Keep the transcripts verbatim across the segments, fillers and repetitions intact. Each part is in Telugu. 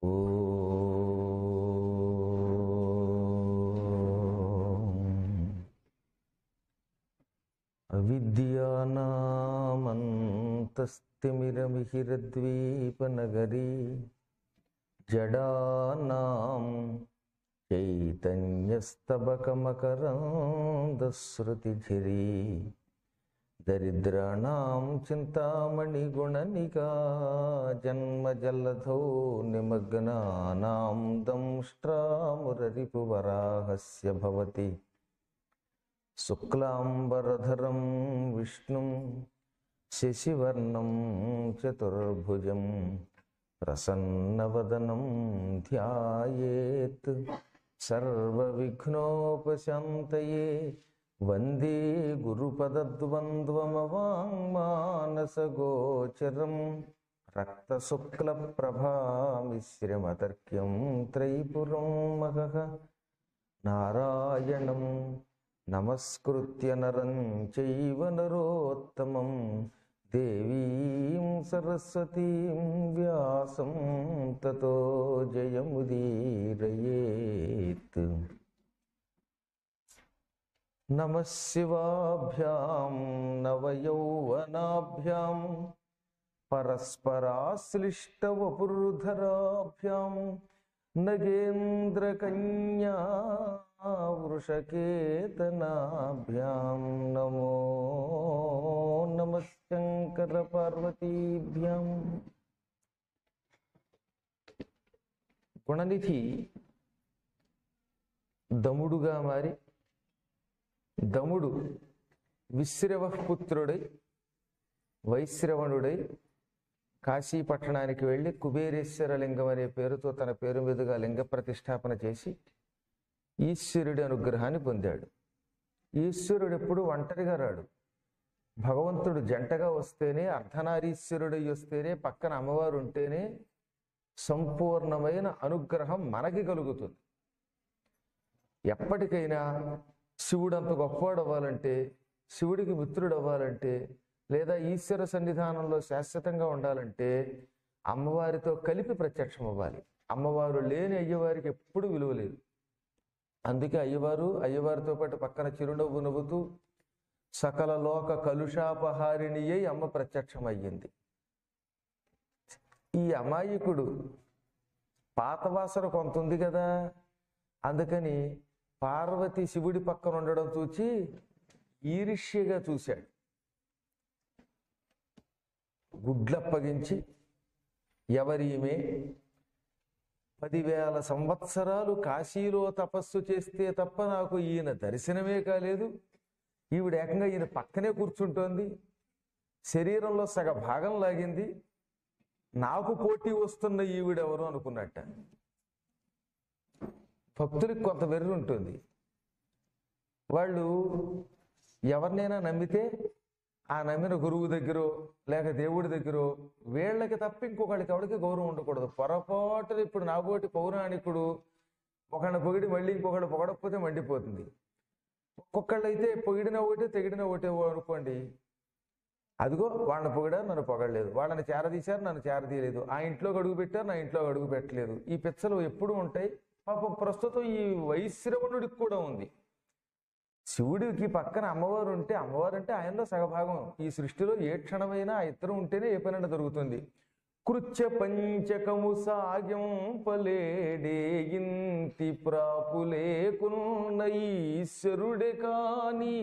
ఓం అవిద్యానామంతస్తిమిరమిహిరద్వీపనగరీ జడానాం చైతన్యస్తబకమకరందశ్రుతిఝరీ దరిద్రాణాం చింతామణిగుణనికా జన్మజలధౌ నిమగ్నానాం దంష్ట్రామురరిపువరాహస్య భవతి శుక్లాంబరధరం విష్ణుం శశివర్ణం చతుర్భుజం ప్రసన్నవదనం ధ్యాయేత్ సర్వవిఘ్నోపశాంతయే వందే గురుపదద్వంద్వమవాంగ్మానసగోచరం రక్తశుక్లప్రభామిశ్రమతర్క్యం త్రైపురం మహః నారాయణం నమస్కృత్య నరం చైవ నరోత్తమం దేవీం సరస్వతీం వ్యాసం తతో జయముదీరయేత్. నమః శివాభ్యాం నవయౌవనాభ్యాం పరస్పరాశ్లిష్టవపుర్ధరాభ్యాం నగేంద్రకన్యా వృషకేతనాభ్యాం నమో నమః శంకర పార్వతీభ్యాం. గుణనిధి దముడుగా మారి దముడు విశ్రవ పుత్రుడై వైశ్రవణుడై కాశీ పట్టణానికి వెళ్ళి కుబేరేశ్వర లింగం అనే పేరుతో తన పేరు మీదుగా లింగ ప్రతిష్టాపన చేసి ఈశ్వరుడి అనుగ్రహాన్ని పొందాడు. ఈశ్వరుడు ఎప్పుడు ఒంటరిగా రాడు. భగవంతుడు జంటగా వస్తేనే, అర్ధనారీశ్వరుడై వస్తేనే, పక్కన అమ్మవారు ఉంటేనే సంపూర్ణమైన అనుగ్రహం మనకి కలుగుతుంది. ఎప్పటికైనా శివుడు అంత గొప్పవాడు అవ్వాలంటే, శివుడికి మిత్రుడు అవ్వాలంటే, లేదా ఈశ్వర సన్నిధానంలో శాశ్వతంగా ఉండాలంటే అమ్మవారితో కలిపి ప్రత్యక్షం అవ్వాలి. అమ్మవారు లేని అయ్యవారికి ఎప్పుడు విలువ లేదు. అందుకే అయ్యవారు అయ్యవారితో పాటు పక్కన చిరునవ్వు నవ్వుతూ సకల లోక కలుషాపహారిణి అయి అమ్మ ప్రత్యక్షం అయ్యింది. ఈ అమాయకుడు పాతవాసన కొంత ఉంది కదా, అందుకని పార్వతి శివుడి పక్కన ఉండడం చూచి ఈర్ష్యగా చూశాడు. గుడ్లప్పగించి ఎవరీమే పదివేల సంవత్సరాలు కాశీలో తపస్సు చేస్తే తప్ప నాకు ఈయన దర్శనమే కాలేదు, ఈవిడ ఏకంగా ఈయన పక్కనే కూర్చుంటోంది, శరీరంలో సగ భాగం లాగింది, నాకు పోటీ వస్తున్న ఈవిడెవరు అనుకున్నట్ట. భక్తులకు కొంత వెర్రి ఉంటుంది. వాళ్ళు ఎవరినైనా నమ్మితే ఆ నమ్మిన గురువు దగ్గరో లేక దేవుడి దగ్గరో వీళ్ళకి తప్ప ఇంకొకళ్ళకి ఎవరికి గౌరవం ఉండకూడదు. పొరపాటున ఇప్పుడు నాబోటి పౌరాణికుడు ఒకళ్ళని పొగిడి మళ్ళీ ఇంకొకళ్ళు పొగడకపోతే మండిపోతుంది. ఒక్కొక్కళ్ళు అయితే పొగిడిన ఒకటే తెగిడిన ఒకటే అనుకోండి, అదిగో వాళ్ళని పొగిడారు నన్ను పొగడలేదు, వాళ్ళని చేరదీశారు నన్ను చేరదీయలేదు, ఆ ఇంట్లోకి అడుగు పెట్టారు నా ఇంట్లో అడుగు పెట్టలేదు. ఈ పిచ్చలు ఎప్పుడు ఉంటాయి. పాపం ప్రస్తుతం ఈ వైశ్రవణుడికి కూడా ఉంది. శివుడికి పక్కన అమ్మవారు ఉంటే, అమ్మవారు అంటే ఆయనలో సగభాగం. ఈ సృష్టిలో ఏ క్షణమైనా ఆ ఇద్దరు ఉంటేనే ఏ పనైనా దొరుకుతుంది. కృత్య పంచకము సాగ్యం పలేడే ఇంతి ప్రాపులేకున్న ఈశ్వరుడే కాని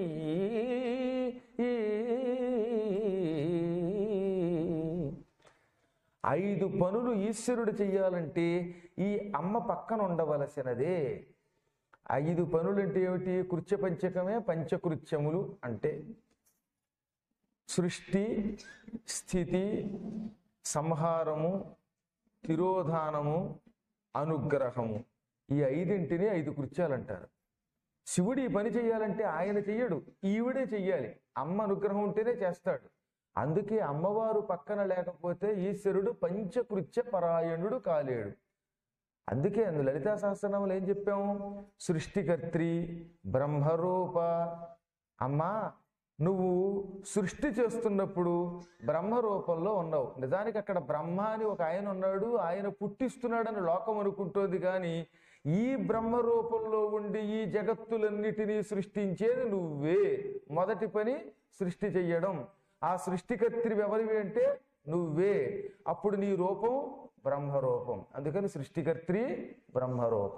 ఐదు పనులు ఈశ్వరుడు చెయ్యాలంటే ఈ అమ్మ పక్కన ఉండవలసినదే. ఐదు పనులు అంటే ఏమిటి? కృత్య పంచకమే పంచకృత్యములు అంటే సృష్టి, స్థితి, సంహారము, తిరోధానము, అనుగ్రహము. ఈ ఐదింటిని ఐదు కృత్యాలు అంటారు. శివుడు ఈ పని చెయ్యాలంటే ఆయన చెయ్యడు, ఈవిడే చెయ్యాలి. అమ్మ అనుగ్రహం ఉంటేనే చేస్తాడు. అందుకే అమ్మవారు పక్కన లేకపోతే ఈశ్వరుడు పంచకృత్య పరాయణుడు కాలేడు. అందుకే అందు లలితా సహస్రనామాలు ఏం చెప్పాము? సృష్టికర్త్రి, బ్రహ్మరూప. అమ్మా నువ్వు సృష్టి చేస్తున్నప్పుడు బ్రహ్మ రూపంలో ఉన్నావు. నిజానికి అక్కడ బ్రహ్మ అని ఒక ఆయన ఉన్నాడు, ఆయన పుట్టిస్తున్నాడని లోకం అనుకుంటోంది. కానీ ఈ బ్రహ్మ రూపంలో ఉండి ఈ జగత్తులన్నిటినీ సృష్టించేది నువ్వే. మొదటి పని సృష్టి చెయ్యడం. ఆ సృష్టికర్త్రి ఎవరివి అంటే నువ్వే. అప్పుడు నీ రూపం బ్రహ్మరూపం. అందుకని సృష్టికర్త్రి బ్రహ్మరూప.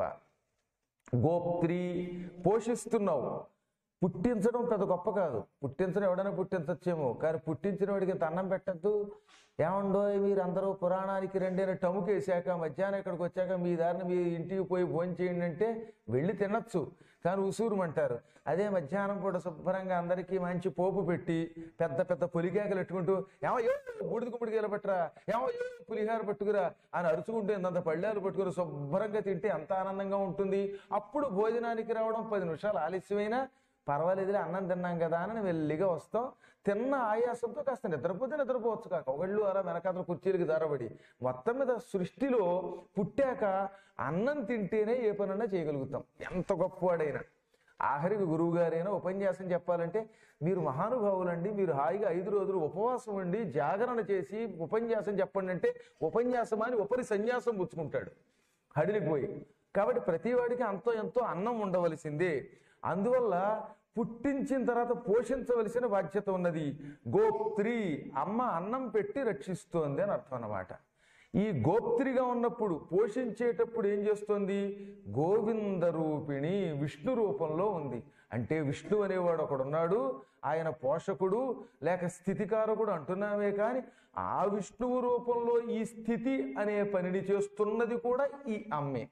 గోప్త్రి పోషిస్తున్నావు. పుట్టించడం పెద్ద గొప్ప కాదు. పుట్టించడం ఎవడైనా పుట్టించచ్చేమో, కానీ పుట్టించిన వాడికి అన్నం పెట్టద్దు. ఏమండో మీరు అందరూ పురాణానికి రండి అని టముకేసాక మధ్యాహ్నం ఇక్కడికి వచ్చాక మీ దారిని మీ ఇంటికి పోయి భోజనం చేయండి అంటే వెళ్ళి తినచ్చు, కానీ ఉసూరుమంటారు. అదే మధ్యాహ్నం పూట శుభ్రంగా అందరికీ మంచి పోపు పెట్టి పెద్ద పెద్ద పులికేకలు పెట్టుకుంటూ ఏమో బూడిద గుమ్మడికాయలు పట్టరా, ఏమో పులిహార పట్టుకురా అని అరుచుకుంటూ ఇంత పళ్ళాలు పట్టుకుని శుభ్రంగా తింటే ఎంత ఆనందంగా ఉంటుంది. అప్పుడు భోజనానికి రావడం పది నిమిషాలు ఆలస్యమైనా పర్వాలేదులే, అన్నం తిన్నాం కదా అని వెళ్ళిగా వస్తాం. తిన్న ఆయాసంతో కాస్త నిద్రపోతే నిద్రపోవచ్చు కాక ఒకళ్ళు అలా వెనకాతల కుర్చీలకి దారబడి. మొత్తం మీద సృష్టిలో పుట్టాక అన్నం తింటేనే ఏ పనన్నా చేయగలుగుతాం, ఎంత గొప్పవాడైనా. ఆఖరికి గురువు గారైనా ఉపన్యాసం చెప్పాలంటే మీరు మహానుభావులండి, మీరు హాయిగా ఐదు రోజులు ఉపవాసం ఉండి జాగరణ చేసి ఉపన్యాసం చెప్పండి అంటే ఉపన్యాసం అని ఉపరి సన్యాసం పుచ్చుకుంటాడు హడిలిపోయి. కాబట్టి ప్రతివాడికి అంతో ఎంతో అన్నం ఉండవలసిందే. అందువల్ల పుట్టించిన తర్వాత పోషించవలసిన బాధ్యత ఉన్నది. గోప్త్రి అమ్మ అన్నం పెట్టి రక్షిస్తోంది అని అర్థం అన్నమాట. ఈ గోప్త్రిగా ఉన్నప్పుడు పోషించేటప్పుడు ఏం చేస్తుంది? గోవింద రూపిణి విష్ణు రూపంలో ఉంది. అంటే విష్ణు అనేవాడు ఒకడున్నాడు, ఆయన పోషకుడు లేక స్థితికారకుడు అంటున్నామే, కానీ ఆ విష్ణువు రూపంలో ఈ స్థితి అనే పనిని చేస్తున్నది కూడా ఈ అమ్మే.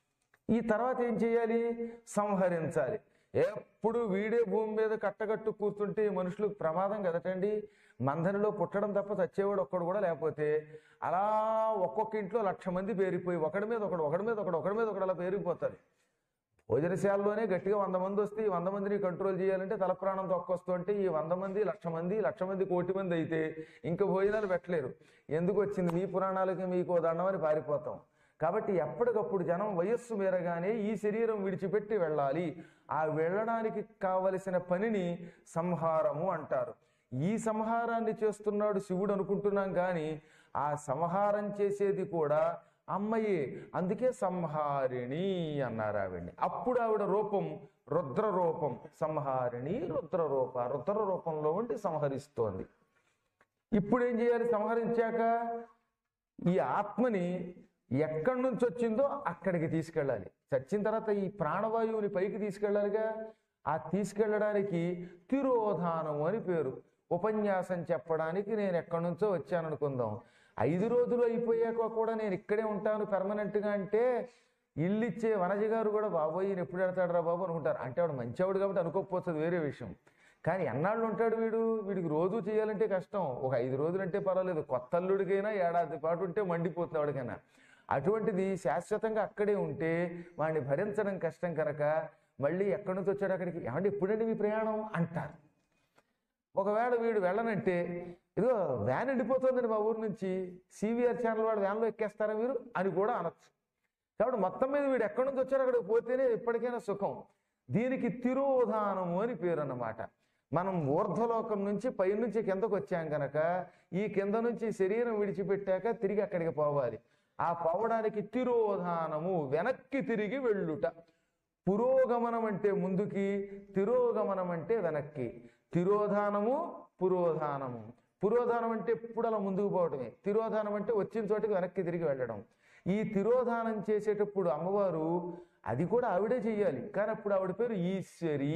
ఈ తర్వాత ఏం చేయాలి? సంహరించాలి. ఎప్పుడు వీడే భూమి మీద కట్టగట్టు కూర్చుంటే మనుషులకు ప్రమాదం కదటండి. మందరిలో పుట్టడం తప్ప చచ్చేవాడు ఒక్కడు కూడా లేకపోతే అలా ఒక్కొక్క ఇంట్లో లక్ష మంది పేరిపోయి ఒకడి మీద ఒకడు ఒకడి మీద ఒకడు ఒకడి మీద ఒకడు అలా పేరిపోతారు. భోజనశాలలోనే గట్టిగా వంద మంది వస్తే ఈ వంద మందిని కంట్రోల్ చేయాలంటే తల ప్రాణం తొక్కొస్తూ అంటే ఈ వంద మంది లక్ష మంది లక్ష మంది కోటి మంది అయితే ఇంకా భోజనాలు పెట్టలేరు. ఎందుకు వచ్చింది మీ పురాణాలకి మీకు దండమని పారిపోతాం. కాబట్టి ఎప్పటికప్పుడు జనం వయస్సు మేరగానే ఈ శరీరం విడిచిపెట్టి వెళ్ళాలి. ఆ వెళ్ళడానికి కావలసిన పనిని సంహారము అంటారు. ఈ సంహారాన్ని చేస్తున్నాడు శివుడు అనుకుంటున్నాం, కానీ ఆ సంహారం చేసేది కూడా అమ్మయే. అందుకే సంహారిణి అన్నారు ఆవిడ్ని. అప్పుడు ఆవిడ రూపం రుద్ర రూపం. సంహారిణి రుద్ర రూప, రుద్ర రూపంలో ఉండి సంహరిస్తోంది. ఇప్పుడు ఏం చేయాలి? సంహరించాక ఈ ఆత్మని ఎక్కడి నుంచి వచ్చిందో అక్కడికి తీసుకెళ్ళాలి. చచ్చిన తర్వాత ఈ ప్రాణవాయువుని పైకి తీసుకెళ్ళాలిగా. ఆ తీసుకెళ్ళడానికి తిరోధానం అని పేరు. ఉపన్యాసం చెప్పడానికి నేను ఎక్కడి నుంచో వచ్చాననుకుందాం. ఐదు రోజులు అయిపోయాక కూడా నేను ఇక్కడే ఉంటాను పెర్మనెంట్గా అంటే ఇల్లు ఇచ్చే వనజి గారు కూడా బాబోయ్ ఈయన ఎప్పుడు వెళ్తాడు రా బాబు అనుకుంటారు. అంటే వాడు మంచివాడు కాబట్టి అనుకోకపోతుంది, వేరే విషయం. కానీ ఎన్నాళ్ళు ఉంటాడు వీడు? వీడికి రోజు చేయాలంటే కష్టం. ఒక ఐదు రోజులు అంటే పర్వాలేదు, కొత్త అల్లుడికైనా ఏడాది పాటు ఉంటే మండిపోతుంది వాడికైనా. అటువంటిది శాశ్వతంగా అక్కడే ఉంటే వాడిని భరించడం కష్టం కనుక మళ్ళీ ఎక్కడి నుంచి వచ్చాడు అక్కడికి, ఏమంటే ఎప్పుడండి మీ ప్రయాణం అంటారు. ఒకవేళ వీడు వెళ్ళనంటే ఇదిగో వ్యాన్ వెళ్ళిపోతుందండి మా ఊరు నుంచి, సివిఆర్ ఛానల్ వాడు వ్యాన్లో ఎక్కేస్తారా మీరు అని కూడా అనొచ్చు. కాబట్టి మొత్తం మీద వీడు ఎక్కడి నుంచి వచ్చాడు అక్కడికి పోతేనే ఎప్పటికైనా సుఖం. దీనికి తిరోధానము అని పేరు అన్నమాట. మనం ఊర్ధ్వలోకం నుంచి పైనుంచి కిందకు వచ్చాం కనుక ఈ కింద నుంచి శరీరం విడిచిపెట్టాక తిరిగి అక్కడికి పోవాలి. ఆ పోవడానికి తిరోధానము, వెనక్కి తిరిగి వెళ్ళుట. పురోగమనం అంటే ముందుకి, తిరోగమనం అంటే వెనక్కి. తిరోధానము పురోధానము. పురోధానం అంటే ఎప్పుడు అలా ముందుకు పోవటమే, తిరోధానం అంటే వచ్చిన చోటికి వెనక్కి తిరిగి వెళ్ళడం. ఈ తిరోధానం చేసేటప్పుడు అమ్మవారు అది కూడా ఆవిడే చెయ్యాలి, కానీ అప్పుడు ఆవిడ పేరు ఈశ్వరి.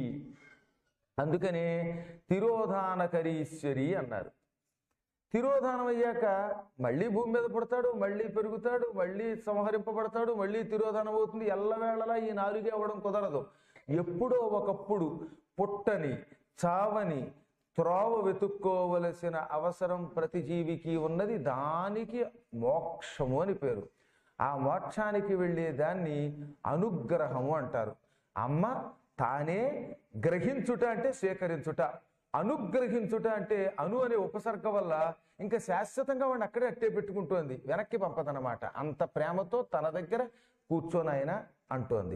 అందుకనే తిరోధానకరీశ్వరి అన్నారు. తిరోధానం అయ్యాక మళ్ళీ భూమి మీద పుడతాడు, మళ్ళీ పెరుగుతాడు, మళ్ళీ సంహరింపబడతాడు, మళ్ళీ తిరోధానం అవుతుంది. ఎల్లవేళలా ఈ నాలుగే అవ్వడం కుదరదు. ఎప్పుడో ఒకప్పుడు పుట్టని చావని త్రోవ వెతుక్కోవలసిన అవసరం ప్రతి జీవికి ఉన్నది. దానికి మోక్షము అని పేరు. ఆ మోక్షానికి వెళ్ళే దాన్ని అనుగ్రహము అంటారు. అమ్మ తానే గ్రహించుట అంటే స్వీకరించుట, అనుగ్రహించుట అంటే అను అనే ఉపసర్గ వల్ల ఇంకా శాశ్వతంగా వాడిని అక్కడే అట్టే పెట్టుకుంటోంది, వెనక్కి పంపదనమాట. అంత ప్రేమతో తన దగ్గర కూర్చొని ఆయన అంటోంది.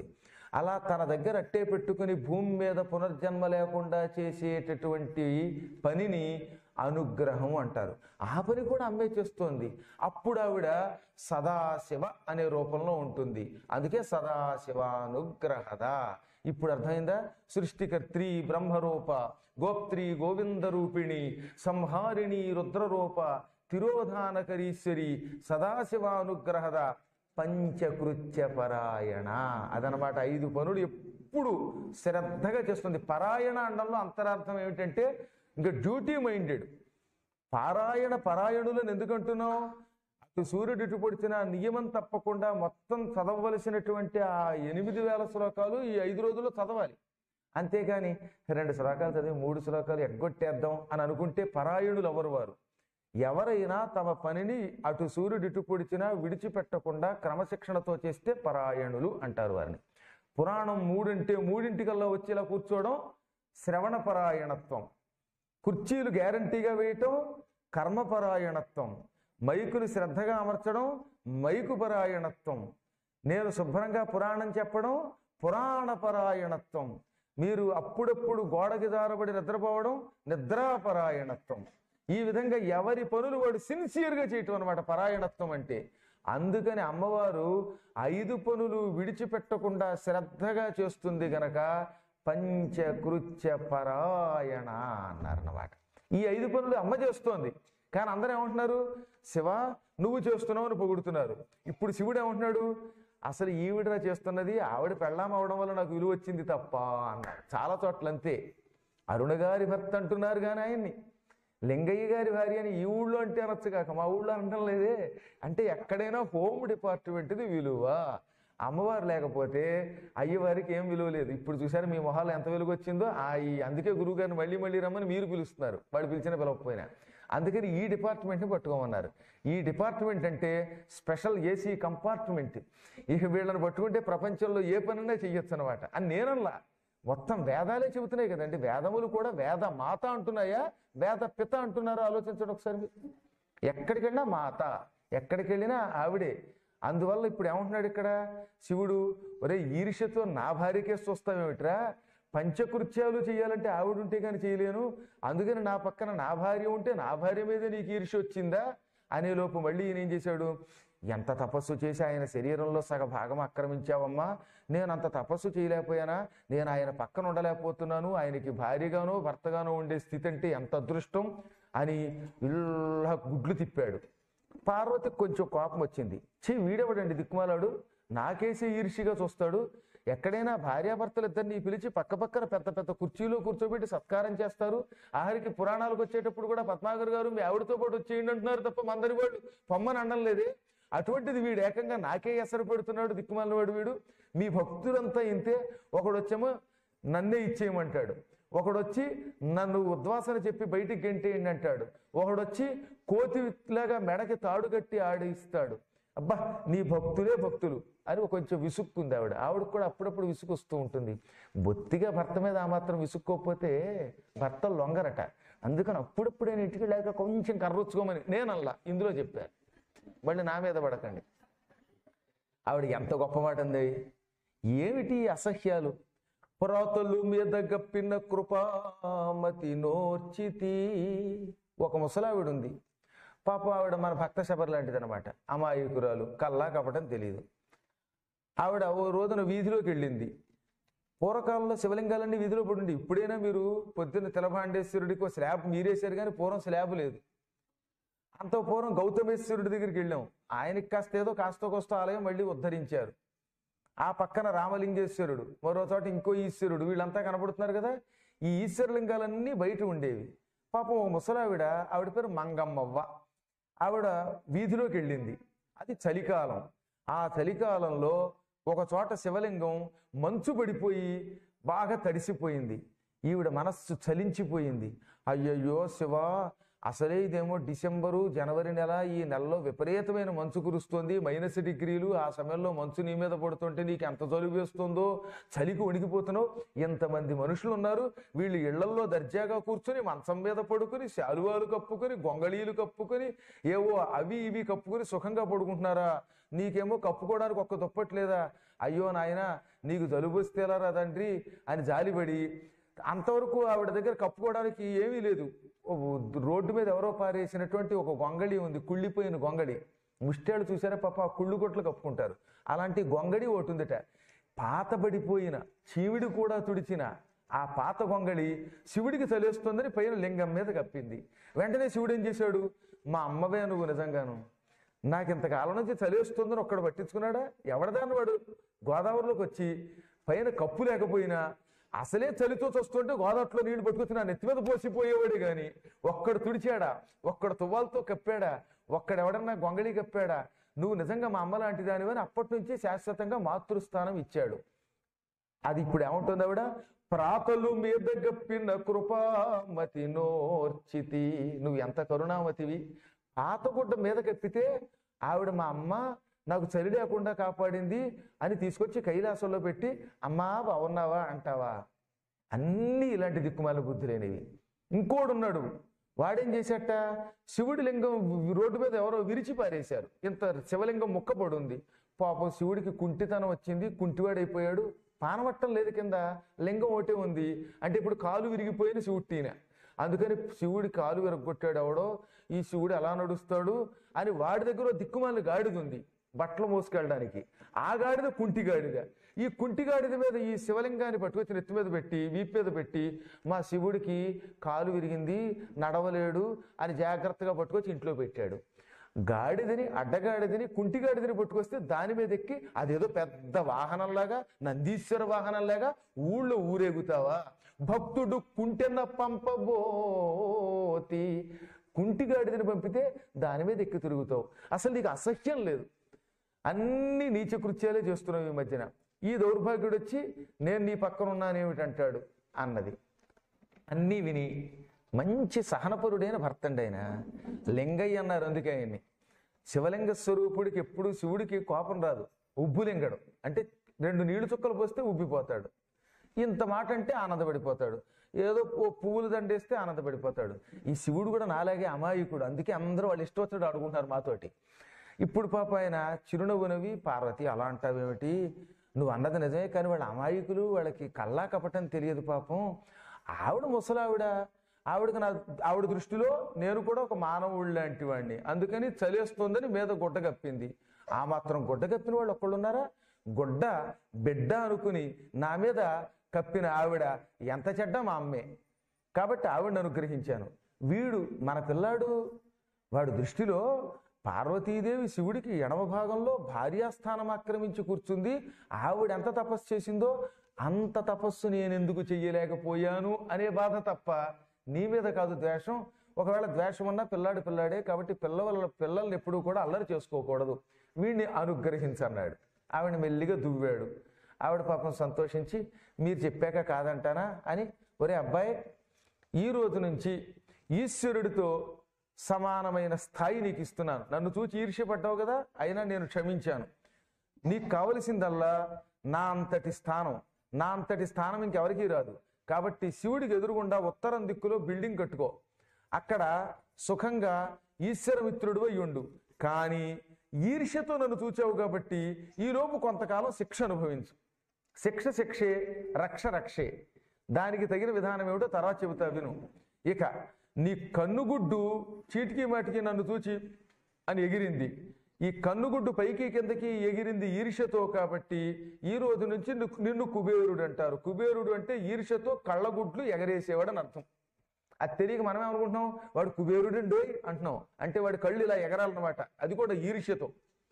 అలా తన దగ్గర అట్టే పెట్టుకుని భూమి మీద పునర్జన్మ లేకుండా చేసేటటువంటి పనిని అనుగ్రహం అంటారు. ఆ పని కూడా అమ్మే చేస్తోంది. అప్పుడు ఆవిడ సదాశివ అనే రూపంలో ఉంటుంది. అందుకే సదాశివానుగ్రహద. ఇప్పుడు అర్థమైందా? సృష్టికర్త్రి బ్రహ్మరూప, గోప్త్రి గోవింద రూపిణి, సంహారిణి రుద్రరూప, తిరోధానకరీశ్వరి, సదాశివానుగ్రహద, పంచకృత్య పరాయణ. అదనమాట. ఐదు పనులు ఎప్పుడు శ్రద్ధగా చేస్తుంది. పరాయణ అండంలో అంతరార్థం ఏమిటంటే ఇంకా డ్యూటీ మైండెడ్. పారాయణ పరాయణులను ఎందుకంటున్నాం? అటు సూర్యుడు ఇటు పొడిచిన నియమం తప్పకుండా మొత్తం చదవవలసినటువంటి ఆ ఎనిమిది వేల శ్లోకాలు ఈ ఐదు రోజుల్లో చదవాలి. అంతేకాని రెండు శ్లోకాలు చదివి మూడు శ్లోకాలు ఎగ్గొట్టేద్దాం అని అనుకుంటే పరాయణులు ఎవరు వారు? ఎవరైనా తమ పనిని అటు సూర్యుడు ఇటు పొడిచినా విడిచిపెట్టకుండా క్రమశిక్షణతో చేస్తే పరాయణులు అంటారు వారిని. పురాణం మూడింటే మూడింటికల్లా వచ్చేలా కూర్చోవడం శ్రవణ పరాయణత్వం. కుర్చీలు గ్యారంటీగా వేయటం కర్మపరాయణత్వం. మైకులు శ్రద్ధగా అమర్చడం మైకు పరాయణత్వం. నేను శుభ్రంగా పురాణం చెప్పడం పురాణపరాయణత్వం. మీరు అప్పుడప్పుడు గోడకి దారబడి నిద్రపోవడం నిద్రాపరాయణత్వం. ఈ విధంగా ఎవరి పనులు వాడు సిన్సియర్గా చేయటం అనమాట పరాయణత్వం అంటే. అందుకని అమ్మవారు ఐదు పనులు విడిచిపెట్టకుండా శ్రద్ధగా చేస్తుంది గనక పంచకృత్య పరాయణ అన్నారన్నమాట. ఈ ఐదు పనులు అమ్మ చేస్తోంది. కానీ అందరూ ఏమంటున్నారు? శివ నువ్వు చేస్తున్నావు అని పొగుడుతున్నారు. ఇప్పుడు శివుడు ఏమంటున్నాడు? అసలు ఈవిడరా చేస్తున్నది, ఆవిడ పెళ్ళాం అవడం వల్ల నాకు విలువ వచ్చింది తప్ప అన్నాడు. చాలా చోట్ల అంతే. అరుణ గారి భర్త అంటున్నారు కానీ ఆయన్ని లింగయ్య గారి భార్య అని ఈ ఊళ్ళో అంటే అనొచ్చు కాక మా ఊళ్ళో అనడం లేదే. అంటే ఎక్కడైనా హోమ్ డిపార్ట్మెంట్ది విలువ. అమ్మవారు లేకపోతే అయ్యవారికి ఏం విలువ లేదు. ఇప్పుడు చూసారు మీ మొహాలు ఎంత వెలుగు వచ్చిందో. ఆ ఈ అందుకే గురువు గారిని మళ్ళీ మళ్ళీ రమ్మని మీరు పిలుస్తున్నారు, వాళ్ళు పిలిచినా పిలవకపోయినా. అందుకని ఈ డిపార్ట్మెంట్ని పట్టుకోమన్నారు. ఈ డిపార్ట్మెంట్ అంటే స్పెషల్ ఏసీ కంపార్ట్మెంట్. ఇక వీళ్ళని పట్టుకుంటే ప్రపంచంలో ఏ పనైనా చెయ్యొచ్చు అనమాట అని నేనల్లా. మొత్తం వేదాలే చెబుతున్నాయి కదండి. వేదములు కూడా వేద మాత అంటున్నాయా వేద పిత అంటున్నారో ఆలోచించండి ఒకసారి. ఎక్కడికి వెళ్ళినా మాత, ఎక్కడికి వెళ్ళినా ఆవిడే. అందువల్ల ఇప్పుడు ఏమంటున్నాడు ఇక్కడ శివుడు? ఒరే ఈర్ష్యతో నా భార్యకే చూస్తావేమిట్రా? పంచకృత్యాలు చేయాలంటే ఆవిడ ఉంటే కానీ చేయలేను. అందుకని నా పక్కన నా భార్య ఉంటే నా భార్య మీద నీకు ఈర్ష్య వచ్చిందా అనే లోపు మళ్ళీ ఈయన ఏం చేశాడు? ఎంత తపస్సు చేసి ఆయన శరీరంలో సగ భాగం ఆక్రమించావమ్మా. నేను అంత తపస్సు చేయలేకపోయానా? నేను ఆయన పక్కన ఉండలేకపోతున్నాను. ఆయనకి భార్యగానో భర్తగానో ఉండే స్థితి అంటే ఎంత అదృష్టం అని ఇలా గుడ్లు తిప్పాడు. పార్వతికి కొంచెం కోపం వచ్చింది. చీ వీడెవడండి దిక్కుమాలాడు, నాకేసి ఈర్షిగా చూస్తాడు. ఎక్కడైనా భార్యాభర్తలు ఇద్దరిని పిలిచి పక్క పక్కన పెద్ద పెద్ద కుర్చీలో కూర్చోబెట్టి సత్కారం చేస్తారు. ఆఖరికి పురాణాలకు వచ్చేటప్పుడు కూడా పద్మాకర్ గారు మీ ఆవిడతో పాటు వచ్చేయండి అంటున్నారు తప్ప మందరి వాడు పొమ్మని అనడం లేదే. అటువంటిది వీడు ఏకంగా నాకే ఎసరు పెడుతున్నాడు దిక్కుమాలిన వాడు వీడు. మీ భక్తులంతా ఇంతే. ఒకడు వచ్చేమో నన్నే ఇచ్చేయమంటాడు, ఒకడొచ్చి నన్ను ఉద్వాసన చెప్పి బయటికి గెంటేయండి అంటాడు, ఒకడొచ్చి కోతిలాగా మెడకి తాడు కట్టి ఆడిస్తాడు. అబ్బా నీ భక్తులే భక్తులు అని కొంచెం విసుక్కుంది ఆవిడ. ఆవిడకు కూడా అప్పుడప్పుడు విసుగు వస్తూ ఉంటుంది. బొత్తిగా భర్త మీద ఆ మాత్రం విసుక్కోకపోతే భర్త లొంగరట. అందుకని అప్పుడప్పుడే ఇంటికి లేక కొంచెం కర్రొచ్చుకోమని నేనల్లా ఇందులో చెప్పాను. మళ్ళీ నా మీద పడకండి. ఆవిడ ఎంత గొప్ప మాట అంది. ఏమిటి అసహ్యాలు? పురాతలు మీద గప్పిన కృపామతి నోర్చితి. ఒక ముసలావిడ ఉంది పాప. ఆవిడ మన భక్త శబర్ లాంటిది అనమాట. అమాయకురాలు, కల్లా కపటం తెలియదు. ఆవిడ ఓ రోజున వీధిలోకి వెళ్ళింది. పూర్వకాలంలో శివలింగాలన్నీ వీధిలో పడుండి. ఇప్పుడైనా మీరు పొద్దున్న తిలభాండేశ్వరుడికి ఒక స్లాబ్ మీరేశారు కానీ పూర్వం స్లాబ్ లేదు. అంత పూర్వం గౌతమేశ్వరుడి దగ్గరికి వెళ్ళాం. ఆయనకి కాస్త ఏదో కాస్త కోస్తో ఆలయం మళ్ళీ ఉద్ధరించారు. ఆ పక్కన రామలింగేశ్వరుడు, మరో చోట ఇంకో ఈశ్వరుడు, వీళ్ళంతా కనబడుతున్నారు కదా. ఈ ఈశ్వరలింగాలన్నీ బయట ఉండేవి. పాపం ఓ ముసలావిడ, ఆవిడ పేరు మంగమ్మవ్వ. ఆవిడ వీధిలోకి వెళ్ళింది. అది చలికాలం. ఆ చలికాలంలో ఒక చోట శివలింగం మంచు పడిపోయి బాగా తడిసిపోయింది. ఈవిడ మనస్సు చలించిపోయింది. అయ్యయ్యో శివ, అసలే ఇదేమో డిసెంబరు జనవరి నెల, ఈ నెలలో విపరీతమైన మంచు కురుస్తుంది, మైనస్ డిగ్రీలు. ఆ సమయంలో మంచు నీ మీద పడుతుంటే నీకు ఎంత జలుబు వేస్తుందో, చలికి వణికిపోతున్నావు. ఎంతమంది మనుషులు ఉన్నారు, వీళ్ళు ఇళ్లల్లో దర్జాగా కూర్చొని మంచం మీద పడుకుని శాలువాలు కప్పుకొని గొంగళీలు కప్పుకొని ఏవో అవి ఇవి కప్పుకొని సుఖంగా పడుకుంటున్నారా? నీకేమో కప్పుకోవడానికి ఒక్క దుప్పట్లేదా? అయ్యో నాయన, నీకు జలుబు వస్తే ఎలా రా తండ్రి అని జాలిపడి, అంతవరకు ఆవిడ దగ్గర కప్పుకోవడానికి ఏమీ లేదు. రోడ్డు మీద ఎవరో పారేసినటువంటి ఒక గొంగళి ఉంది, కుళ్ళిపోయిన గొంగళి. ముష్టేళ్ళు చూసారా పాప, ఆ కుళ్ళు కొట్లు కప్పుకుంటారు. అలాంటి గొంగళి ఒకటి ఉందట. పాతబడిపోయిన చీవిడి కూడా తుడిచిన ఆ పాత గొంగళి శివుడికి చలేస్తుందని పైన లింగం మీద కప్పింది. వెంటనే శివుడు ఏం చేశాడు, మా అమ్మవే నువ్వు నిజంగాను, నాకు ఇంతకాలం నుంచి చలేస్తుందని ఒక్కడు పట్టించుకున్నాడా? ఎవడదాన్ని వాడు గోదావరిలోకి వచ్చి పైన కప్పు లేకపోయినా అసలే చలితో చూస్తుంటే గోదావరిలో నీళ్లు పట్టుకొచ్చి నా నెత్తి మీద పోసిపోయేవాడే గాని ఒక్కడు తుడిచాడా, ఒక్కడు తువ్వాలతో కప్పాడా, ఒక్కడెవడన్నా గొంగళి కప్పాడా? నువ్వు నిజంగా మా అమ్మ లాంటి దానివని అప్పటి నుంచి శాశ్వతంగా మాతృస్థానం ఇచ్చాడు. అది ఇప్పుడు ఏముంటుంది ఆవిడ, ప్రాతలు మీద గప్పిన కృపామతి నోర్చితి. నువ్వు ఎంత కరుణామతివి. పాతగుడ్డ మీద కప్పితే ఆవిడ మా అమ్మ నాకు చలి లేకుండా కాపాడింది అని తీసుకొచ్చి కైలాసంలో పెట్టి అమ్మా బాగున్నావా అంటావా? అన్నీ ఇలాంటి దిక్కుమాల బుద్ధులేనివి. ఇంకోడు ఉన్నాడు, వాడేం చేసేట, శివుడి లింగం రోడ్డు మీద ఎవరో విరిచి పారేశారు. ఇంత శివలింగం ముక్కపడి ఉంది. పాపం శివుడికి కుంటితనం వచ్చింది, కుంటివాడైపోయాడు. పానవట్టం లేదు, కింద లింగం ఒకటే ఉంది. అంటే ఇప్పుడు కాలు విరిగిపోయిన శివుడిన. అందుకని శివుడి కాలు విరగొట్టాడు ఎవడో, ఈ శివుడు ఎలా నడుస్తాడు అని వాడి దగ్గర దిక్కుమాల గాడిద ఉంది బట్టలు మోసుకెళ్ళడానికి. ఆ గాడిద కుంటిగాడిద. ఈ కుంటిగాడిద మీద ఈ శివలింగాన్ని పట్టుకొచ్చి నెత్తి మీద పెట్టి వీపు మీద పెట్టి మా శివుడికి కాలు విరిగింది నడవలేడు అని జాగ్రత్తగా పట్టుకొచ్చి ఇంట్లో పెట్టాడు. గాడిదని అడ్డగాడిదని కుంటిగాడిదని పట్టుకొస్తే దాని మీద ఎక్కి అదేదో పెద్ద వాహనంలాగా, నందీశ్వర వాహనంలాగా ఊళ్ళో ఊరేగుతావా? భక్తుడు కుంటెన్న పంపబోతి, కుంటిగాడిదని పంపితే దాని మీద ఎక్కి తిరుగుతావు. అసలు నీకు అసహ్యం లేదు. అన్ని నీచ కృత్యాలే చేస్తున్నావు ఈ మధ్యన. ఈ దౌర్భాగ్యుడు వచ్చి నేను నీ పక్కన ఉన్నానేమిటంటాడు అన్నది. అన్నీ విని మంచి సహనపరుడైన భర్తండి ఆయన. లింగయ్య అన్నారు అందుకే ఆయన్ని. శివలింగ స్వరూపుడికి ఎప్పుడు శివుడికి కోపం రాదు, ఉబ్బులింగడు. అంటే రెండు నీళ్లు చుక్కలు పోస్తే ఉబ్బిపోతాడు. ఇంత మాట అంటే ఆనందపడిపోతాడు. ఏదో ఓ పువ్వులు దండేస్తే ఆనందపడిపోతాడు. ఈ శివుడు కూడా నాలాగే అమాయకుడు. అందుకే అందరూ వాళ్ళు ఇష్టం వచ్చినట్టు ఆడుకుంటారు మాతోటి. ఇప్పుడు పాప ఆయన చిరునవ్వునవి, పార్వతి అలా అంటావేమిటి, నువ్వు అన్నది నిజమే, కానీ వాళ్ళ అమాయకులు, వాళ్ళకి కల్లా కపటం తెలియదు పాపం. ఆవిడ ముసలావిడ, ఆవిడకి నా ఆవిడ దృష్టిలో నేను కూడా ఒక మానవుడు లాంటి వాడిని. అందుకని చలేస్తుందని మీద గుడ్డ కప్పింది. ఆ మాత్రం గుడ్డ కప్పిన వాళ్ళు ఒక్కళ్ళు ఉన్నారా? గుడ్డ బిడ్డ అనుకుని నా మీద కప్పిన ఆవిడ ఎంత చెడ్డ మా అమ్మే. కాబట్టి ఆవిడని అనుగ్రహించాను. వీడు మన పిల్లాడు, వాడు దృష్టిలో పార్వతీదేవి శివుడికి ఎడమ భాగంలో భార్యాస్థానం ఆక్రమించి కూర్చుంది. ఆవిడ ఎంత తపస్సు చేసిందో అంత తపస్సు నేను ఎందుకు చెయ్యలేకపోయాను అనే బాధ తప్ప నీ మీద కాదు ద్వేషం. ఒకవేళ ద్వేషం ఉన్నా పిల్లాడు పిల్లాడే. కాబట్టి పిల్లల పిల్లల్ని ఎప్పుడూ కూడా అల్లరి చేసుకోకూడదు, వీడిని అనుగ్రహించన్నాడు. ఆవిడ మెల్లిగా దువ్వాడు. ఆవిడ పాపం సంతోషించి మీరు చెప్పాక కాదంటానా అని, ఒరే అబ్బాయి, ఈ రోజు నుంచి ఈశ్వరుడితో సమానమైన స్థాయి నీకు ఇస్తున్నాను. నన్ను చూచి ఈర్ష్యపడ్డావు కదా, అయినా నేను క్షమించాను. నీకు కావలసిందల్లా నా అంతటి స్థానం. నా అంతటి స్థానం ఇంకెవరికీ రాదు. కాబట్టి శివుడికి ఎదురుగుండా ఉత్తరం దిక్కులో బిల్డింగ్ కట్టుకో, అక్కడ సుఖంగా ఈశ్వరమిత్రుడు అయి ఉండు. కానీ ఈర్ష్యతో నన్ను చూచావు కాబట్టి ఈలోపు కొంతకాలం శిక్ష అనుభవించు. శిక్ష శిక్షే, రక్ష రక్షే. దానికి తగిన విధానం ఏమిటో తర్వాత చెబుతా విను. ఇక నీ కన్నుగుడ్డు చీటికి మాటికి నన్ను చూచి అని ఎగిరింది. ఈ కన్నుగుడ్డు పైకి కిందకి ఎగిరింది ఈర్ష్యతో. కాబట్టి ఈ రోజు నుంచి నిన్ను కుబేరుడు అంటారు. కుబేరుడు అంటే ఈర్ష్యతో కళ్ళగుడ్లు ఎగరేసేవాడు అని అర్థం. అది తెలియక మనమే అనుకుంటున్నాం వాడు కుబేరుడండోయ్ అంటున్నాం. అంటే వాడి కళ్ళు ఇలా ఎగరాలన్నమాట. అది కూడా ఈర్ష్యతో.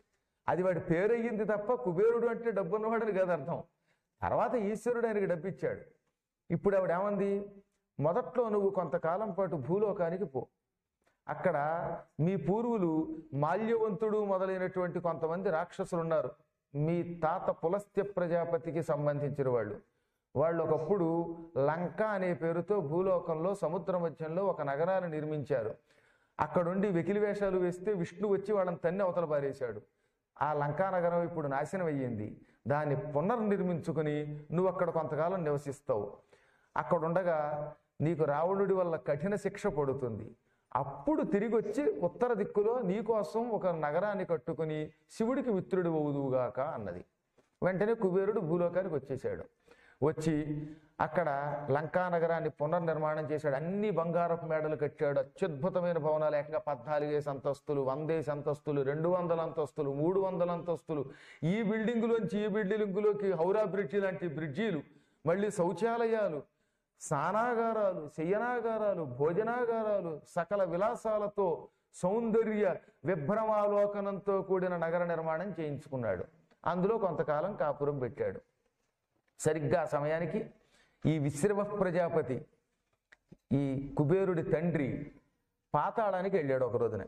అది వాడి పేరయ్యింది తప్ప కుబేరుడు అంటే డబ్బు ఉన్నవాడని కాదు అర్థం. తర్వాత ఈశ్వరుడు ఆయనకి డబ్బిచ్చాడు. ఇప్పుడు ఆవిడ ఏమంది, మొదట్లో నువ్వు కొంతకాలం పాటు భూలోకానికి పో. అక్కడ మీ పూర్వులు మాల్యవంతుడు మొదలైనటువంటి కొంతమంది రాక్షసులు ఉన్నారు. మీ తాత పులస్త్య ప్రజాపతికి సంబంధించిన వాళ్ళు. వాళ్ళు ఒకప్పుడు లంక అనే పేరుతో భూలోకంలో సముద్ర మధ్యంలో ఒక నగరాన్ని నిర్మించారు. అక్కడుండి వెకిలి వేషాలు వేస్తే విష్ణు వచ్చి వాళ్ళని తన్ని అవతల పారేశాడు. ఆ లంకానగరం ఇప్పుడు నాశనం అయ్యింది. దాన్ని పునర్నిర్మించుకుని నువ్వు అక్కడ కొంతకాలం నివసిస్తావు. అక్కడుండగా నీకు రావణుడి వల్ల కఠిన శిక్ష పడుతుంది. అప్పుడు తిరిగి వచ్చి ఉత్తర దిక్కులో నీకోసం ఒక నగరాన్ని కట్టుకుని శివుడికి మిత్రుడు అవుదువుగాక అన్నది. వెంటనే కుబేరుడు భూలోకానికి వచ్చేసాడు. వచ్చి అక్కడ లంకా నగరాన్ని పునర్నిర్మాణం చేశాడు. అన్ని బంగారపు మేడలు కట్టాడు. అత్యద్భుతమైన భవనాలు, ఏకంగా పద్నాలుగేసి అంతస్తులు, వందేసి అంతస్తులు, రెండు వందల అంతస్తులు, మూడు వందల అంతస్తులు. ఈ బిల్డింగులోంచి ఈ బిల్డింగులోకి హౌరా బ్రిడ్జి లాంటి బ్రిడ్జీలు, మళ్ళీ శౌచాలయాలు, స్నానాగారాలు, శయనాగారాలు, భోజనాగారాలు, సకల విలాసాలతో సౌందర్య విభ్రమాలోకనంతో కూడిన నగర నిర్మాణం చేయించుకున్నాడు. అందులో కొంతకాలం కాపురం పెట్టాడు. సరిగ్గా ఆ సమయానికి ఈ విశ్రవ ప్రజాపతి, ఈ కుబేరుడి తండ్రి, పాతాళానికి వెళ్ళాడు ఒక రోజున.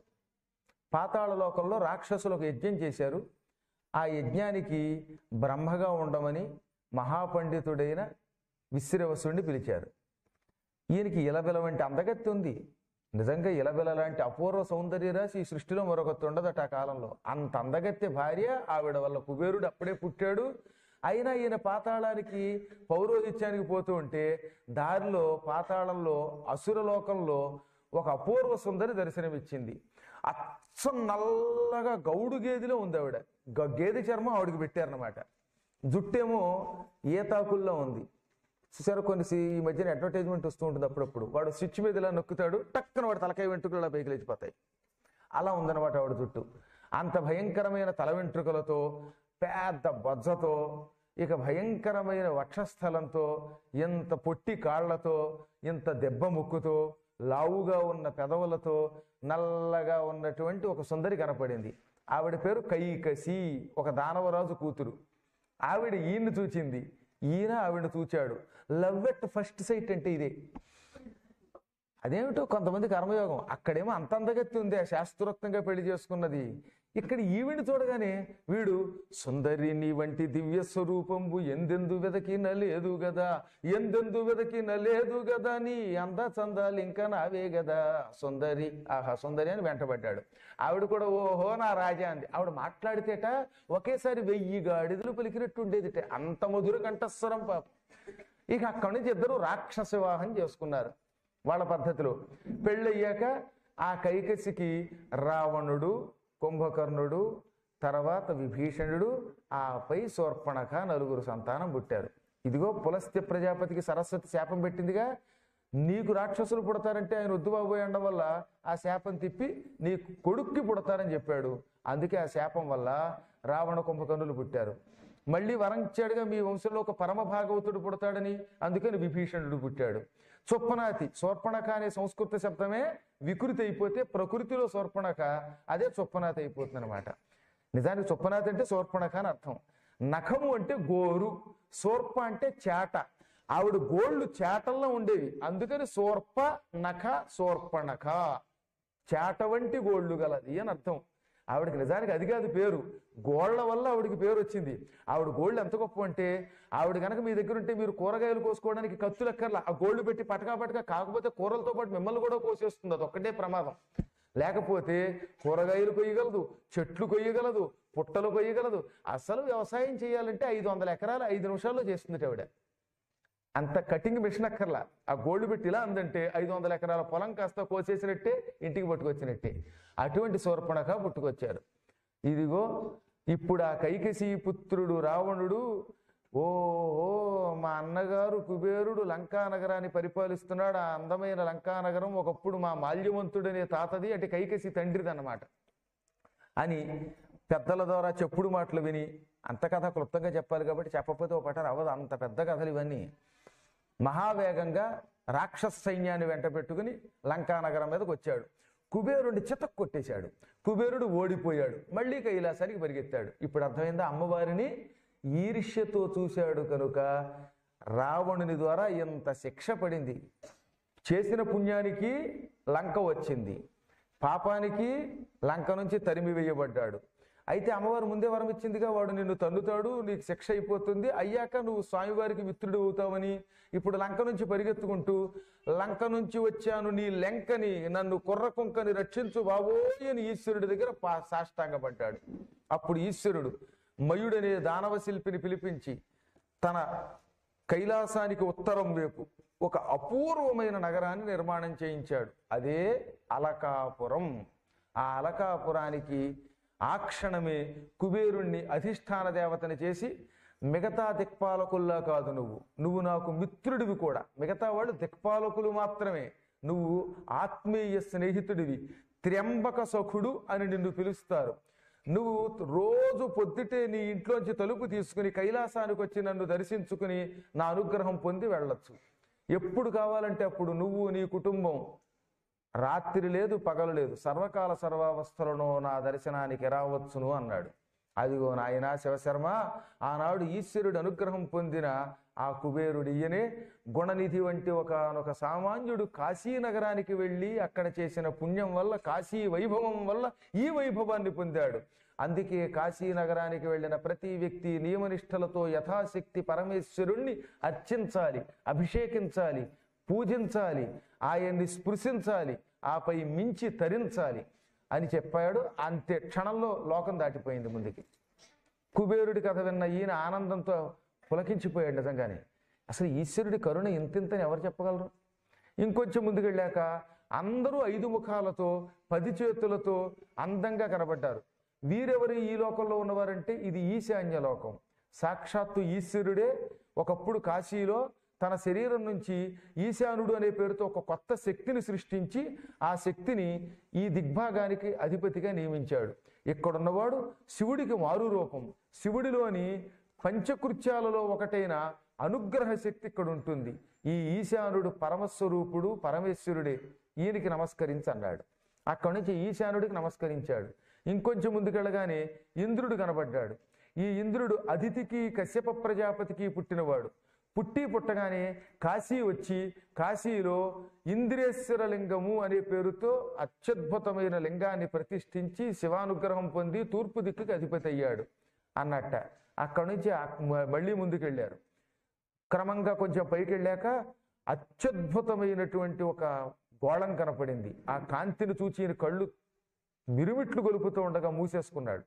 పాతాళ లోకంలో రాక్షసులు ఒక యజ్ఞం చేశారు. ఆ యజ్ఞానికి బ్రహ్మగా ఉండమని మహాపండితుడైన విశ్రవసుడిని పిలిచారు. ఈయనకి ఇలబిల వంటి అందగత్తి ఉంది. నిజంగా ఇలబిల లాంటి అపూర్వ సౌందర్య రాశి ఈ సృష్టిలో మరొకటి ఉండదట ఆ కాలంలో. అంత అందగత్తె భార్య ఆవిడ వల్ల కుబేరుడు అప్పుడే పుట్టాడు. అయినా ఈయన పాతాళానికి పౌరోహిత్యానికి పోతూ ఉంటే దారిలో పాతాళంలో అసురలోకంలో ఒక అపూర్వ సుందరి దర్శనమిచ్చింది. అచ్చం నల్లగా గౌడు గేదెలో ఉంది ఆవిడ. గేదె చర్మం ఆవిడకి పెట్టారనమాట. జుట్టేమో ఏతాకుల్లో ఉంది. చూసారు, కొన్ని ఈ మధ్యన అడ్వర్టైజ్మెంట్ వస్తూ ఉంటుంది అప్పుడప్పుడు. వాడు స్విచ్ మీద ఇలా నొక్కుతాడు, టక్కన వాడు తలకాయ వెంట్రుకలు ఇలా పైకి లేచిపోతాయి. అలా ఉందన్నమాట ఆవిడ జుట్టు. అంత భయంకరమైన తల వెంట్రుకలతో, పెద్ద బొజ్జతో, ఇక భయంకరమైన వక్షస్థలంతో, ఎంత పొట్టి కాళ్లతో, ఇంత దెబ్బ ముక్కుతో, లావుగా ఉన్న పెదవులతో, నల్లగా ఉన్నటువంటి ఒక సుందరి కనపడింది. ఆవిడ పేరు కైకసి, ఒక దానవరాజు కూతురు. ఆవిడ ఈయన్ని చూచింది, ఈయన ఆవిడ చూచాడు. లవ్ ఎట్ ఫస్ట్ సైట్ అంటే ఇదే. అదేమిటో కొంతమంది కర్మయోగం. అక్కడేమో అంత అందగత్తి ఉంది, ఆ శాస్త్రోక్తంగా పెళ్లి చేసుకున్నది. ఇక్కడ ఈవిని చూడగానే వీడు సుందరి నీ వంటి దివ్య స్వరూపంబు ఎందెందు వెదకి నలేదు గదా, ఎందెందు వెదకి నలేదు గదా, నీ అంద చందాలు ఇంకా నావే గదా సుందరి, ఆహా సుందరి అని వెంటబడ్డాడు. ఆవిడ కూడా ఓహో నా రాజా అంది. ఆవిడ మాట్లాడితేట ఒకేసారి వెయ్యి గాడిదలు పలికినట్టు ఉండేదిట, అంత మధుర కంఠస్వరం పాప. ఇక అక్కడి నుంచి ఇద్దరు రాక్షస వివాహం చేసుకున్నారు వాళ్ళ పద్ధతిలో. పెళ్ళయ్యాక ఆ కైకసికి రావణుడు, కుంభకర్ణుడు, తర్వాత విభీషణుడు, ఆపై శూర్పణఖ నలుగురు సంతానం పుట్టారు. ఇదిగో పులస్త్య ప్రజాపతికి సరస్వతి శాపం పెట్టిందిగా, నీకు రాక్షసులు పుడతారంటే ఆయన వద్దు బాబోయ్ అనడం వల్ల ఆ శాపం తిప్పి నీ కొడుక్కి పుడతారని చెప్పాడు. అందుకే ఆ శాపం వల్ల రావణ కుంభకర్ణులు పుట్టారు. మళ్ళీ వరం ఇచ్చాడుగా, మీ వంశంలో ఒక పరమ భాగవతుడు పుడతాడని, అందుకని విభీషణుడు పుట్టాడు. చొప్పనాతి, శూర్పణఖ అనే సంస్కృత శబ్దమే వికృతి అయిపోతే ప్రకృతిలో శూర్పణఖ, అదే చొప్పనాతి అయిపోతుంది అనమాట. నిజానికి చొప్పనాతి అంటే శూర్పణఖ అని అర్థం. నఖము అంటే గోరు, శూర్ప అంటే చేట. ఆవిడ గోళ్ళు చేటల్లో ఉండేవి, అందుకని శూర్ప నఖ శూర్పణఖ, చేట వంటి గోళ్ళు గలది అని అర్థం. ఆవిడకి నిజానికి అది కాదు పేరు, గోళ్ల వల్ల ఆవిడికి పేరు వచ్చింది. ఆవిడ గోళ్ళు ఎంత గొప్ప అంటే, ఆవిడ కనుక మీ దగ్గర ఉంటే మీరు కూరగాయలు కోసుకోవడానికి కత్తులు ఎక్కర్లా, ఆ గోళ్ళు పెట్టి పటకా పటకా, కాకపోతే కూరలతో పాటు మిమ్మల్ని కూడా కోసేస్తుంది, అది ఒక్కటే ప్రమాదం. లేకపోతే కూరగాయలు కొయ్యగలదు, చెట్లు కొయ్యగలదు, పుట్టలు కొయ్యగలదు. అసలు వ్యవసాయం చేయాలంటే ఐదు వందల ఎకరాలు ఐదు నిమిషాల్లో చేస్తుంది ఆవిడ. అంత కటింగ్ మిషన్ అక్కర్లా, ఆ గోల్డ్ పెట్టి ఇలా అందంటే ఐదు వందల ఎకరాల పొలం కాస్త కోసేసినట్టే, ఇంటికి పట్టుకొచ్చినట్టే. అటువంటి శూర్పణఖ పుట్టుకొచ్చారు. ఇదిగో ఇప్పుడు ఆ కైకసీ పుత్రుడు రావణుడు, ఓహో మా అన్నగారు కుబేరుడు లంకా నగరాన్ని పరిపాలిస్తున్నాడు, ఆ అందమైన లంకా నగరం ఒకప్పుడు మా మాల్యవంతుడనే తాతది, అంటే కైకసీ తండ్రిది అన్నమాట అని పెద్దల ద్వారా చెప్పుడు మాటలు విని, అంత కథ క్లుప్తంగా చెప్పాలి కాబట్టి చెప్పకపోతే ఒక పటారు అవ్వదు, అంత పెద్ద కథలు ఇవన్నీ. మహావేగంగా రాక్షస సైన్యాన్ని వెంట పెట్టుకుని లంకా నగరం మీదకి వచ్చాడు. కుబేరుడిని చితక్ కొట్టేశాడు. కుబేరుడు ఓడిపోయాడు. మళ్ళీ కైలాసానికి పరిగెత్తాడు. ఇప్పుడు అర్థమైందా, అమ్మవారిని ఈర్ష్యతో చూశాడు కనుక రావణుని ద్వారా ఎంత శిక్ష పడింది. చేసిన పుణ్యానికి లంక వచ్చింది, పాపానికి లంక నుంచి తరిమి వేయబడ్డాడు. అయితే అమ్మవారు ముందే వరం ఇచ్చిందిగా, వాడు నిన్ను తన్నుతాడు, నీకు శిక్ష అయిపోతుంది, అయ్యాక నువ్వు స్వామివారికి మిత్రుడు అవుతావని. ఇప్పుడు లంక నుంచి పరిగెత్తుకుంటూ, లంక నుంచి వచ్చాను నీ లెంకని, నన్ను కుర్ర కుంకని రక్షించు బాబోయ్ అని ఈశ్వరుడి దగ్గర పా సాష్టాంగపడ్డాడు. అప్పుడు ఈశ్వరుడు మయుడనే దానవ శిల్పిని పిలిపించి తన కైలాసానికి ఉత్తరం వైపు ఒక అపూర్వమైన నగరాన్ని నిర్మాణం చేయించాడు. అదే అలకాపురం. ఆ అలకాపురానికి ఆ క్షణమే కుబేరుణ్ణి అధిష్టాన దేవతని చేసి, మిగతా దిక్పాలకుల్లా కాదు నువ్వు, నువ్వు నాకు మిత్రుడివి కూడా. మిగతా వాళ్ళు దిక్పాలకులు మాత్రమే, నువ్వు ఆత్మీయ స్నేహితుడివి, త్ర్యంబక సఖుడు అని నిన్ను పిలుస్తారు. నువ్వు రోజు పొద్దుటే నీ ఇంట్లోంచి తలుపు తీసుకుని కైలాసానికి వచ్చి నన్ను దర్శించుకుని నా అనుగ్రహం పొంది వెళ్ళొచ్చు. ఎప్పుడు కావాలంటే అప్పుడు నువ్వు నీ కుటుంబం, రాత్రి లేదు పగలు లేదు, సర్వకాల సర్వావస్థలను నా దర్శనానికి రావచ్చును అన్నాడు. అదిగో నాయన శివశర్మ, ఆనాడు ఈశ్వరుడు అనుగ్రహం పొందిన ఆ కుబేరుడు ఈయనే. గుణనిధి వంటి ఒకనొక సామాన్యుడు కాశీ నగరానికి వెళ్ళి అక్కడ చేసిన పుణ్యం వల్ల, కాశీ వైభవం వల్ల ఈ వైభవాన్ని పొందాడు. అందుకే కాశీ నగరానికి వెళ్ళిన ప్రతి వ్యక్తి నియమనిష్టలతో యథాశక్తి పరమేశ్వరుణ్ణి అర్చించాలి, అభిషేకించాలి, పూజించాలి, ఆయన్ని స్పృశించాలి, ఆపై మించి తరించాలి అని చెప్పాడు. అంతే క్షణంలో లోకం దాటిపోయింది ముందుకి. కుబేరుడి కథ విన్న ఈయన ఆనందంతో పులకించిపోయాడు. నిజంగానే అసలు ఈశ్వరుడి కరుణ ఇంతింతని ఎవరు చెప్పగలరు? ఇంకొంచెం ముందుకెళ్ళాక అందరూ ఐదు ముఖాలతో పది చేతులతో అందంగా కనబడ్డారు. వీరెవరు ఈ లోకంలో ఉన్నవారంటే ఇది ఈశాన్య లోకం. సాక్షాత్తు ఈశ్వరుడే ఒకప్పుడు కాశీలో తన శరీరం నుంచి ఈశానుడు అనే పేరుతో ఒక కొత్త శక్తిని సృష్టించి ఆ శక్తిని ఈ దిగ్భాగానికి అధిపతిగా నియమించాడు. ఇక్కడున్నవాడు శివుడికి మారు రూపం. శివుడిలోని పంచకృత్యాలలో ఒకటైన అనుగ్రహ శక్తి ఇక్కడ ఉంటుంది. ఈ ఈశానుడు పరమస్వరూపుడు, పరమేశ్వరుడే, ఈయనకి నమస్కరించన్నాడు. అక్కడి నుంచి ఈశానుడికి నమస్కరించాడు. ఇంకొంచెం ముందుకెళ్ళగానే ఇంద్రుడు కనబడ్డాడు. ఈ ఇంద్రుడు అదితికి కశ్యప ప్రజాపతికి పుట్టినవాడు. పుట్టి పుట్టగానే కాశీ వచ్చి కాశీలో ఇంద్రేశ్వర లింగము అనే పేరుతో అత్యద్భుతమైన లింగాన్ని ప్రతిష్ఠించి శివానుగ్రహం పొంది తూర్పు దిక్కుకి అధిపతి అయ్యాడు అన్నట్ట. అక్కడి నుంచి మళ్ళీ ముందుకెళ్ళారు. క్రమంగా కొంచెం పైకి వెళ్ళాక అత్యద్భుతమైనటువంటి ఒక గోళం కనపడింది. ఆ కాంతిని చూచి ఈయన కళ్ళు మిరుమిట్లు గొలుపుతూ ఉండగా మూసేసుకున్నాడు.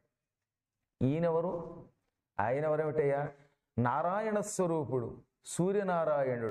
ఈయనెవరు? ఆయన ఎవరేమిటయ్యా? నారాయణ స్వరూపుడు, సూర్యనారాయణుడు.